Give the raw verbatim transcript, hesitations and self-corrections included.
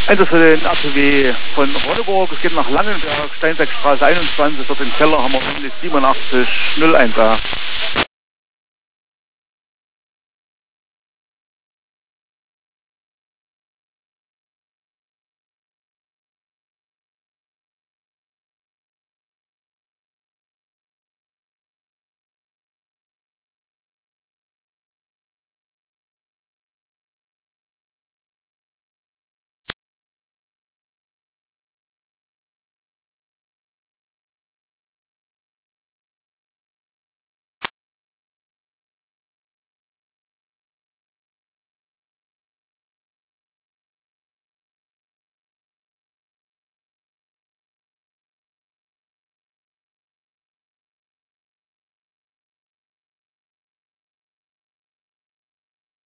Einsatz für den A T W von Ronneburg. Es geht nach Langenberg, Steinbeckstraße einundzwanzig. Dort im Keller haben wir siebenundachtzig null eins A.